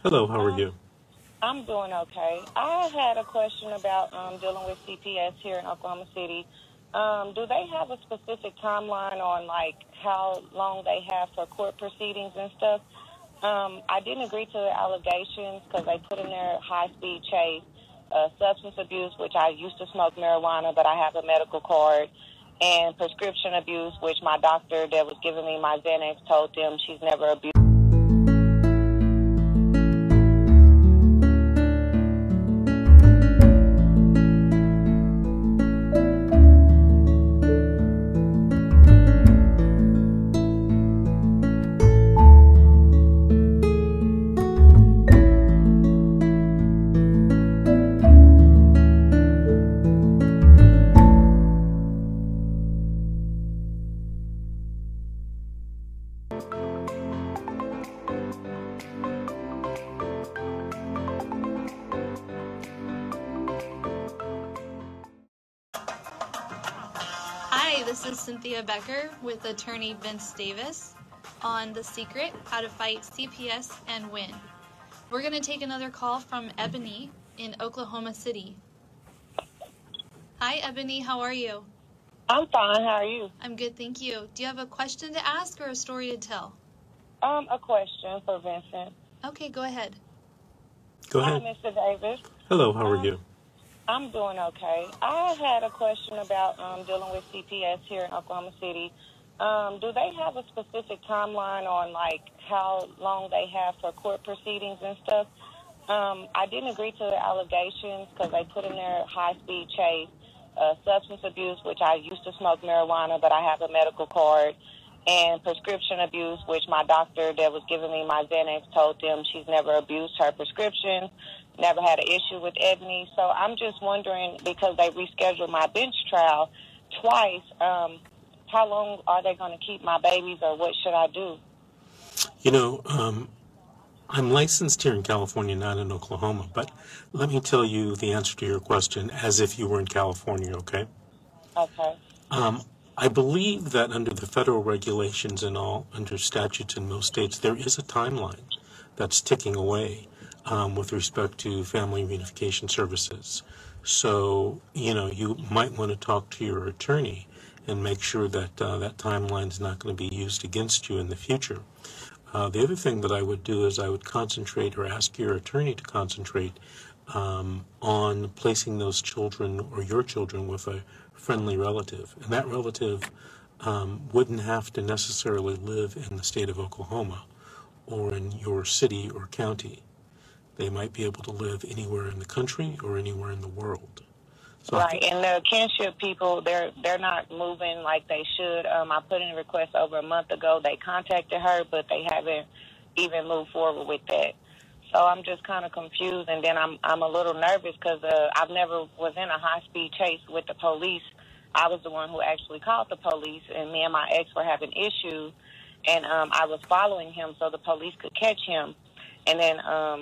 Hello, how are Um, you? I'm doing okay. I had a question about dealing with CPS here in Oklahoma City. Do they have a specific timeline on like how long they have for court proceedings and stuff? I didn't agree to the allegations because they put in their high-speed chase, substance abuse, which I used to smoke marijuana, but I have a medical card, and prescription abuse, which my doctor that was giving me my Xanax told them she's never abused. Hi, this is Cynthia Becker with attorney Vince Davis on The Secret, How to Fight CPS and Win. We're going to take another call from Ebony in Oklahoma City. Hi, Ebony, how are you? I'm fine. How are you? I'm good, thank you. Do you have a question to ask or a story to tell? A question for Vincent. Okay, go ahead. Go Hi, ahead. Mr. Davis. Hello, how are you? I'm doing okay. I had a question about dealing with CPS here in Oklahoma City. Do they have a specific timeline on like how long they have for court proceedings and stuff? I didn't agree to the allegations because they put in their high-speed chase, substance abuse, which I used to smoke marijuana, but I have a medical card, and prescription abuse, which my doctor that was giving me my Xanax told them she's never abused her prescription, never had an issue with Ebony. So I'm just wondering, because they rescheduled my bench trial twice, how long are they going to keep my babies, or what should I do? You know, I'm licensed here in California, not in Oklahoma, but let me tell you the answer to your question as if you were in California, okay? Okay. I believe that under the federal regulations and all, under statutes in most states, there is a timeline that's ticking away with respect to family reunification services. So, you might want to talk to your attorney and make sure that that timeline is not going to be used against you in the future. The other thing that I would do is I would concentrate or ask your attorney to concentrate on placing those children or your children with a friendly relative. And that relative wouldn't have to necessarily live in the state of Oklahoma or in your city or county. They might be able to live anywhere in the country or anywhere in the world. So Right, and the kinship people, they're not moving like they should. I put in a request over a month ago. They contacted her, but they haven't even moved forward with that. So I'm just kind of confused, and then I'm a little nervous because I've never was in a high speed chase with the police. I was the one who actually called the police, and me and my ex were having issues, and I was following him so the police could catch him, and then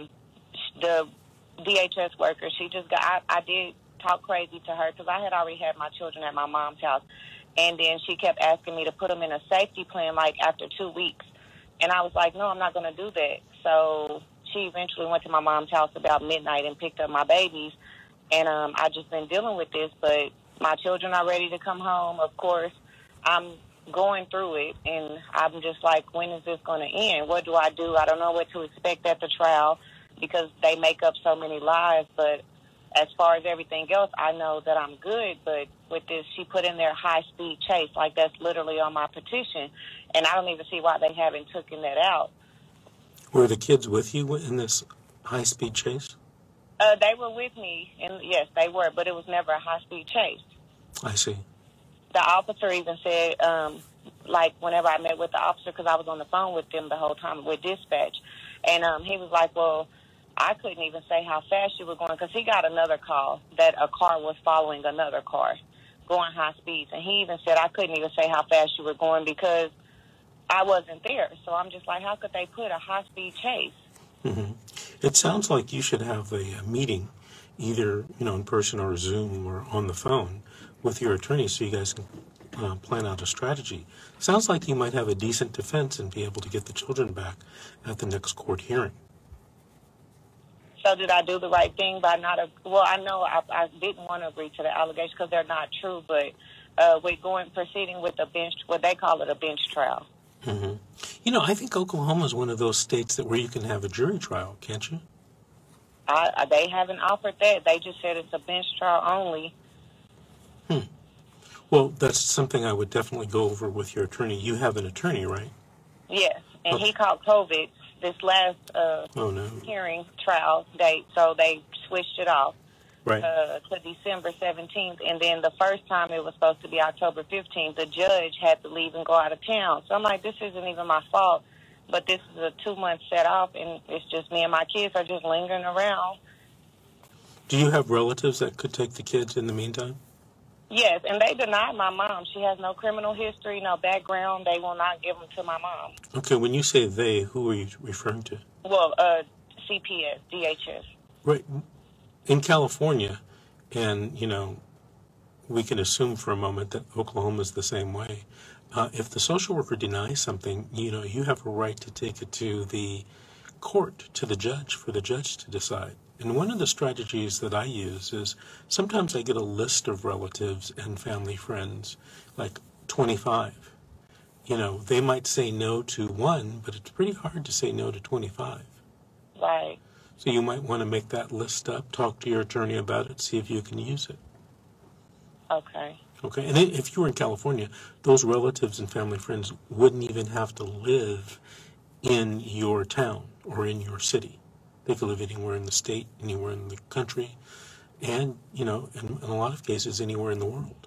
the DHS worker, she just got. I did talk crazy to her because I had already had my children at my mom's house, and then she kept asking me to put them in a safety plan like after 2 weeks, and I was like, no, I'm not going to do that. So she eventually went to my mom's house about midnight and picked up my babies, and I just been dealing with this, but my children are ready to come home. Of course, I'm going through it, and I'm just like, when is this going to end? What do? I don't know what to expect at the trial because they make up so many lies, but as far as everything else, I know that I'm good, but with this, she put in their high-speed chase, like that's literally on my petition, and I don't even see why they haven't taken that out. were the kids with you in this high-speed chase? They were with me, and yes, they were, but it was never a high-speed chase. I see. The officer even said, like whenever I met with the officer, because I was on the phone with them the whole time with dispatch, and he was like, well, I couldn't even say how fast you were going because he got another call that a car was following another car going high speeds. And he even said I couldn't even say how fast you were going because I wasn't there. So I'm just like, how could they put a high-speed chase? Mm-hmm. It sounds like you should have a meeting, either in person or Zoom or on the phone, with your attorney, so you guys can plan out a strategy. Sounds like you might have a decent defense and be able to get the children back at the next court hearing. So did I do the right thing by not? Well, I know I didn't want to agree to the allegations because they're not true. But we're proceeding with a bench, what they call it, a bench trial. Mm-hmm. You know, I think Oklahoma is one of those states where you can have a jury trial, can't you? They haven't offered that. They just said it's a bench trial only. Well, that's something I would definitely go over with your attorney. You have an attorney, right? Yes, and he called COVID this last hearing trial date, so they switched it off to December 17th. And then the first time it was supposed to be October 15th, the judge had to leave and go out of town. So I'm like, this isn't even my fault, but this is a 2-month set off, and it's just me and my kids are just lingering around. Do you have relatives that could take the kids in the meantime? Yes, and they denied my mom. She has no criminal history, no background. They will not give them to my mom. Okay, when you say they, who are you referring to? Well, CPS, DHS. Right. In California, and, you know, we can assume for a moment that Oklahoma is the same way. If the social worker denies something, you know, you have a right to take it to the court, to the judge, for the judge to decide. And one of the strategies that I use is sometimes I get a list of relatives and family friends, like 25. You know, they might say no to one, but it's pretty hard to say no to 25. Right. So you might want to make that list up, talk to your attorney about it, see if you can use it. Okay. Okay, and if you were in California, those relatives and family friends wouldn't even have to live in your town or in your city. They could live anywhere in the state, anywhere in the country, and, you know, in a lot of cases, anywhere in the world.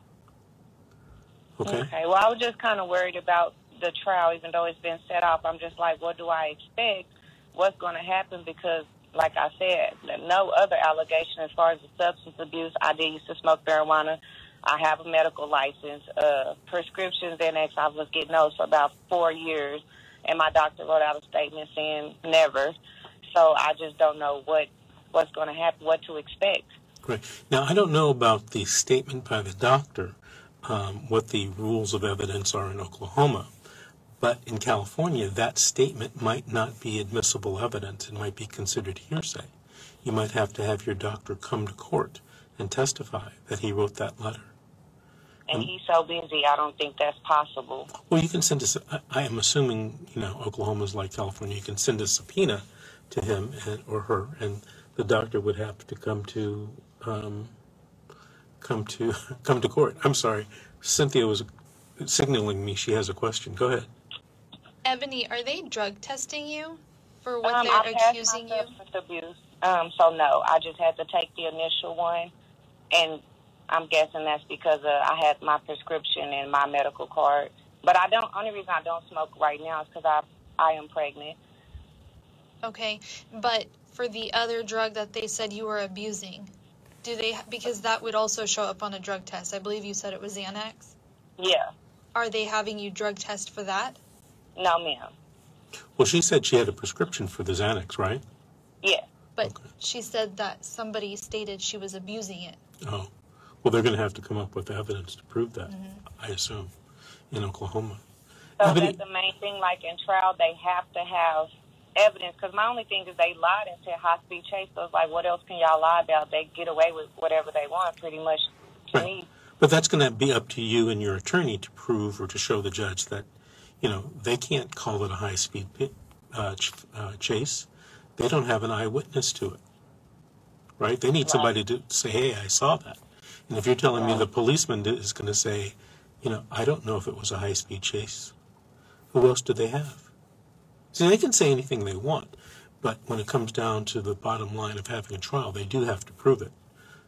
Okay? Okay. Well, I was just kind of worried about the trial, even though it's been set off. I'm just like, what do I expect? What's going to happen? Because, like I said, no other allegation as far as the substance abuse. I did used to smoke marijuana. I have a medical license. Prescriptions, Xanax, I was getting those for about 4 years, and my doctor wrote out a statement saying never. So I just don't know what's going to happen, what to expect. Right. Now, I don't know about the statement by the doctor, what the rules of evidence are in Oklahoma, but in California, that statement might not be admissible evidence. It might be considered hearsay. You might have to have your doctor come to court and testify that he wrote that letter. And he's so busy, I don't think that's possible. Well, you can send us, I am assuming, you know, Oklahoma's like California, you can send a subpoena to him or her, and the doctor would have to come to court. I'm sorry, Cynthia was signaling me she has a question. Go ahead. Ebony, are they drug testing you for what they're accusing you? I passed my substance abuse, so no, I just had to take the initial one, and I'm guessing that's because I had my prescription and my medical card. But only reason I don't smoke right now is because I am pregnant. Okay, but for the other drug that they said you were abusing, because that would also show up on a drug test. I believe you said it was Xanax? Yeah. Are they having you drug test for that? No, ma'am. Well, she said she had a prescription for the Xanax, right? Yeah. But she said that somebody stated she was abusing it. Oh. Well, they're going to have to come up with evidence to prove that, I assume, in Oklahoma. So that's the main thing, like in trial, they have to have evidence, because my only thing is they lied and said high-speed chase, so it's like, what else can y'all lie about? They get away with whatever they want, pretty much, to me. But that's going to be up to you and your attorney to prove or to show the judge that, you know, they can't call it a high-speed chase. They don't have an eyewitness to it, right? They need somebody to say, hey, I saw that. And if you're telling me the policeman is going to say, you know, I don't know if it was a high-speed chase, who else do they have? See, they can say anything they want, but when it comes down to the bottom line of having a trial, they do have to prove it.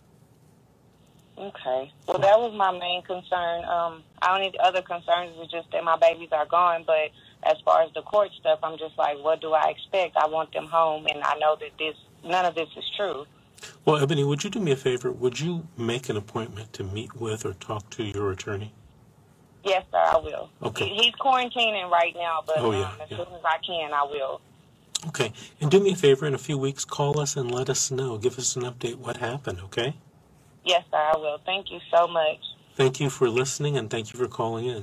Okay. Well, that was my main concern. Only other concerns is just that my babies are gone, but as far as the court stuff, I'm just like, what do I expect? I want them home, and I know that none of this is true. Well, Ebony, would you do me a favor? Would you make an appointment to meet with or talk to your attorney? Yes, sir, I will. Okay. He's quarantining right now, but as soon as I can, I will. Okay. And do me a favor, in a few weeks, call us and let us know. Give us an update what happened, okay? Yes, sir, I will. Thank you so much. Thank you for listening, and thank you for calling in.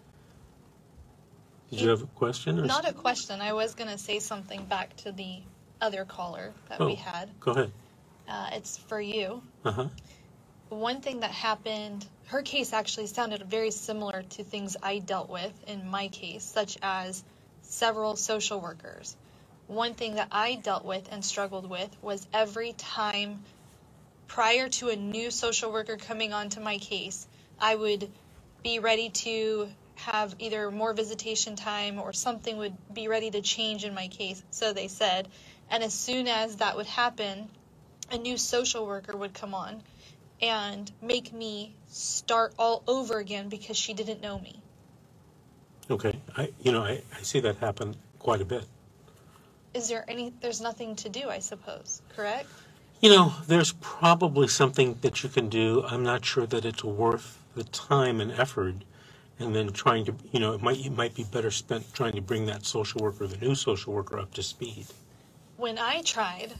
Did you have a question? Not a question. I was going to say something back to the other caller that we had. Go ahead. It's for you. Uh-huh. One thing that happened, her case actually sounded very similar to things I dealt with in my case, such as several social workers. One thing that I dealt with and struggled with was every time prior to a new social worker coming onto my case, I would be ready to have either more visitation time or something would be ready to change in my case, so they said. And as soon as that would happen, a new social worker would come on and make me start all over again because she didn't know me. Okay. I see that happen quite a bit. There's nothing to do, I suppose, correct? There's probably something that you can do. I'm not sure that it's worth the time and effort, and then trying to, it might be better spent trying to bring that social worker, the new social worker, up to speed. When I tried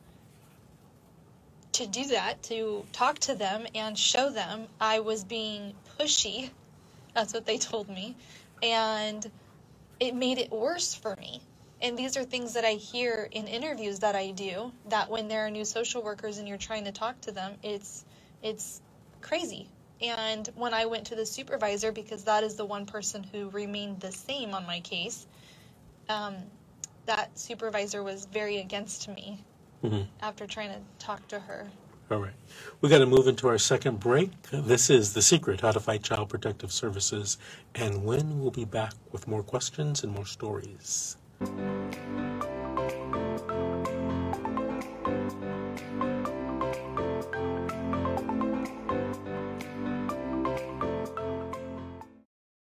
to do that, to talk to them and show them I was being pushy, that's what they told me, and it made it worse for me. And these are things that I hear in interviews that I do, that when there are new social workers and you're trying to talk to them, it's crazy. And when I went to the supervisor, because that is the one person who remained the same on my case, that supervisor was very against me after trying to talk to her. All right. We got to move into our second break. This is The Secret, How to Fight Child Protective Services. And when we'll be back with more questions and more stories.